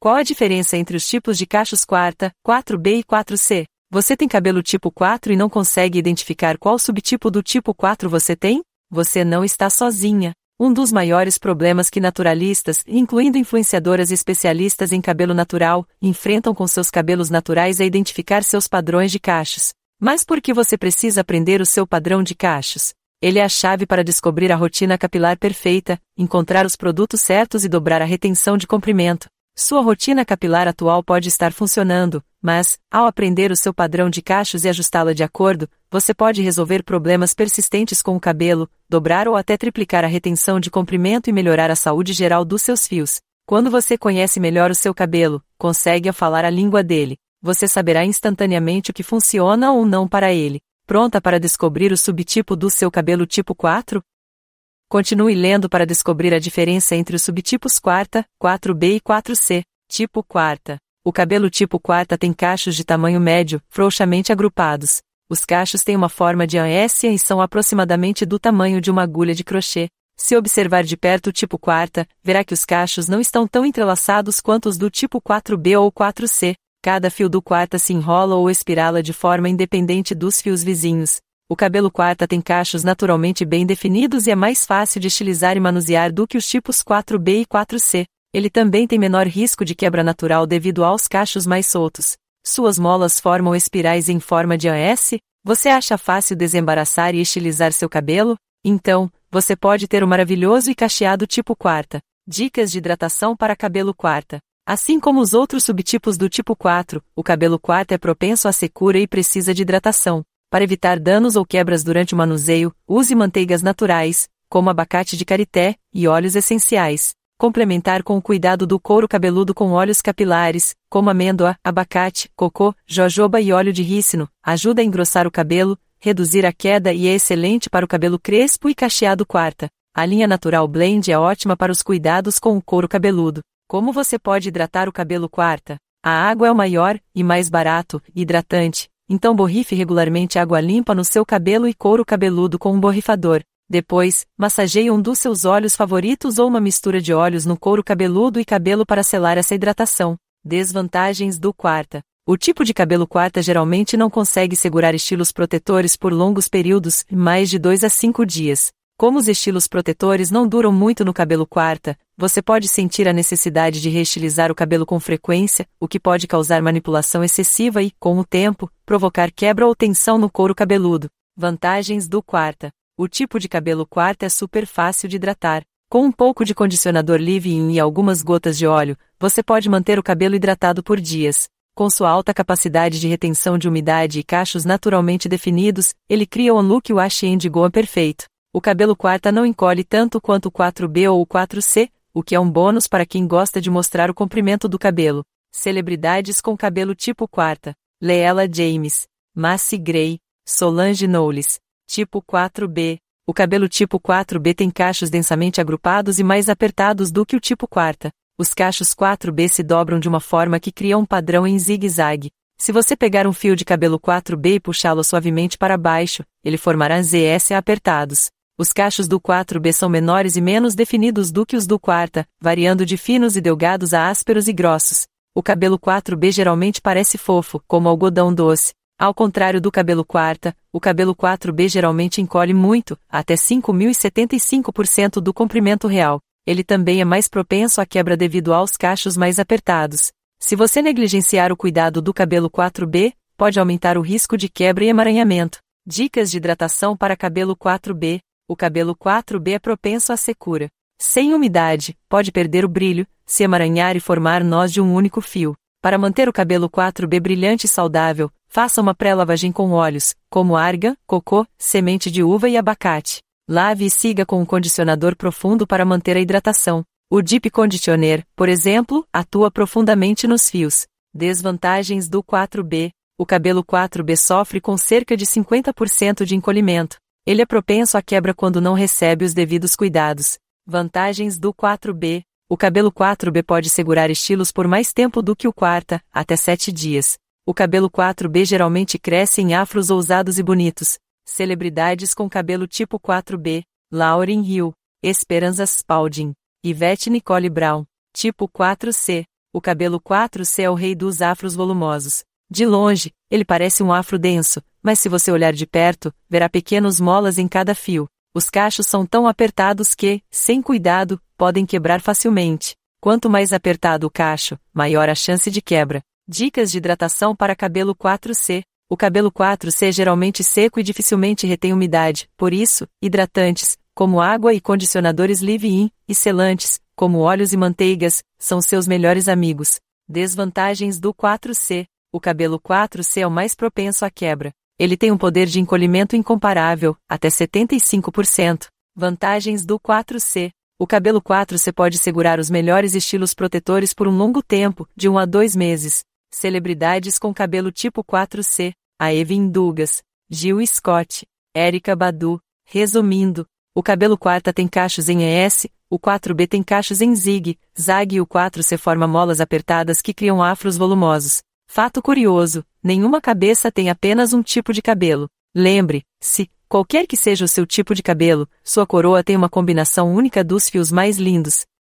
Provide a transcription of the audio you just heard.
Qual a diferença entre os tipos de cachos quarta, 4B e 4C? Você tem cabelo tipo 4 e não consegue identificar qual subtipo do tipo 4 você tem? Você não está sozinha. Um dos maiores problemas que naturalistas, incluindo influenciadoras e especialistas em cabelo natural, enfrentam com seus cabelos naturais é identificar seus padrões de cachos. Mas por que você precisa aprender o seu padrão de cachos? Ele é a chave para descobrir a rotina capilar perfeita, encontrar os produtos certos e dobrar a retenção de comprimento. Sua rotina capilar atual pode estar funcionando, mas, ao aprender o seu padrão de cachos e ajustá-la de acordo, você pode resolver problemas persistentes com o cabelo, dobrar ou até triplicar a retenção de comprimento e melhorar a saúde geral dos seus fios. Quando você conhece melhor o seu cabelo, consegue falar a língua dele, você saberá instantaneamente o que funciona ou não para ele. Pronta para descobrir o subtipo do seu cabelo tipo 4? Continue lendo para descobrir a diferença entre os subtipos quarta, 4B e 4C. Tipo quarta. O cabelo tipo quarta tem cachos de tamanho médio, frouxamente agrupados. Os cachos têm uma forma de S e são aproximadamente do tamanho de uma agulha de crochê. Se observar de perto o tipo quarta, verá que os cachos não estão tão entrelaçados quanto os do tipo 4B ou 4C. Cada fio do quarta se enrola ou espirala de forma independente dos fios vizinhos. O cabelo quarta tem cachos naturalmente bem definidos e é mais fácil de estilizar e manusear do que os tipos 4B e 4C. Ele também tem menor risco de quebra natural devido aos cachos mais soltos. Suas molas formam espirais em forma de S. Você acha fácil desembaraçar e estilizar seu cabelo? Então, você pode ter o maravilhoso e cacheado tipo quarta. Dicas de hidratação para cabelo quarta. Assim como os outros subtipos do tipo 4, o cabelo quarta é propenso à secura e precisa de hidratação. Para evitar danos ou quebras durante o manuseio, use manteigas naturais, como abacate de karité, e óleos essenciais. Complementar com o cuidado do couro cabeludo com óleos capilares, como amêndoa, abacate, cocô, jojoba e óleo de rícino, ajuda a engrossar o cabelo, reduzir a queda e é excelente para o cabelo crespo e cacheado quarta. A linha Natural Blend é ótima para os cuidados com o couro cabeludo. Como você pode hidratar o cabelo quarta? A água é o maior, e mais barato, hidratante. Então borrife regularmente água limpa no seu cabelo e couro cabeludo com um borrifador. Depois, massageie um dos seus óleos favoritos ou uma mistura de óleos no couro cabeludo e cabelo para selar essa hidratação. Desvantagens do quarta. O tipo de cabelo quarta geralmente não consegue segurar estilos protetores por longos períodos, mais de 2 a 5 dias. Como os estilos protetores não duram muito no cabelo quarta, você pode sentir a necessidade de reestilizar o cabelo com frequência, o que pode causar manipulação excessiva e, com o tempo, provocar quebra ou tensão no couro cabeludo. Vantagens do quarta. O tipo de cabelo quarta é super fácil de hidratar. Com um pouco de condicionador leave-in e algumas gotas de óleo, você pode manter o cabelo hidratado por dias. Com sua alta capacidade de retenção de umidade e cachos naturalmente definidos, ele cria um look wash and go perfeito. O cabelo quarta não encolhe tanto quanto o 4B ou o 4C, o que é um bônus para quem gosta de mostrar o comprimento do cabelo. Celebridades com cabelo tipo quarta. Leela James, Macy Gray, Solange Knowles. Tipo 4B. O cabelo tipo 4B tem cachos densamente agrupados e mais apertados do que o tipo quarta. Os cachos 4B se dobram de uma forma que cria um padrão em zigue-zague. Se você pegar um fio de cabelo 4B e puxá-lo suavemente para baixo, ele formará ZS apertados. Os cachos do 4B são menores e menos definidos do que os do quarta, variando de finos e delgados a ásperos e grossos. O cabelo 4B geralmente parece fofo, como algodão doce. Ao contrário do cabelo quarta, o cabelo 4B geralmente encolhe muito, até 5.075% do comprimento real. Ele também é mais propenso à quebra devido aos cachos mais apertados. Se você negligenciar o cuidado do cabelo 4B, pode aumentar o risco de quebra e emaranhamento. Dicas de hidratação para cabelo 4B. O cabelo 4B é propenso à secura. Sem umidade, pode perder o brilho, se emaranhar e formar nós de um único fio. Para manter o cabelo 4B brilhante e saudável, faça uma pré-lavagem com óleos, como argan, cocô, semente de uva e abacate. Lave e siga com um condicionador profundo para manter a hidratação. O Deep Conditioner, por exemplo, atua profundamente nos fios. Desvantagens do 4B. O cabelo 4B sofre com cerca de 50% de encolhimento. Ele é propenso à quebra quando não recebe os devidos cuidados. Vantagens do 4B. O cabelo 4B pode segurar estilos por mais tempo do que o quarta, até 7 dias. O cabelo 4B geralmente cresce em afros ousados e bonitos. Celebridades com cabelo tipo 4B. Lauryn Hill, Esperanza Spalding, Yvette Nicole Brown. Tipo 4C. O cabelo 4C é o rei dos afros volumosos. De longe, ele parece um afro denso, mas se você olhar de perto, verá pequenos molas em cada fio. Os cachos são tão apertados que, sem cuidado, podem quebrar facilmente. Quanto mais apertado o cacho, maior a chance de quebra. Dicas de hidratação para cabelo 4C. O cabelo 4C é geralmente seco e dificilmente retém umidade, por isso, hidratantes, como água e condicionadores leave-in, e selantes, como óleos e manteigas, são seus melhores amigos. Desvantagens do 4C. O cabelo 4C é o mais propenso à quebra. Ele tem um poder de encolhimento incomparável, até 75%. Vantagens do 4C. O cabelo 4C pode segurar os melhores estilos protetores por um longo tempo, de 1 a 2 meses. Celebridades com cabelo tipo 4C. A Evelyn Douglas, Gil Scott, Erykah Badu. Resumindo, o cabelo 4 tem cachos em ES, o 4B tem cachos em zig-zag e o 4C forma molas apertadas que criam afros volumosos. Fato curioso, nenhuma cabeça tem apenas um tipo de cabelo. Lembre-se, qualquer que seja o seu tipo de cabelo, sua coroa tem uma combinação única dos fios mais lindos.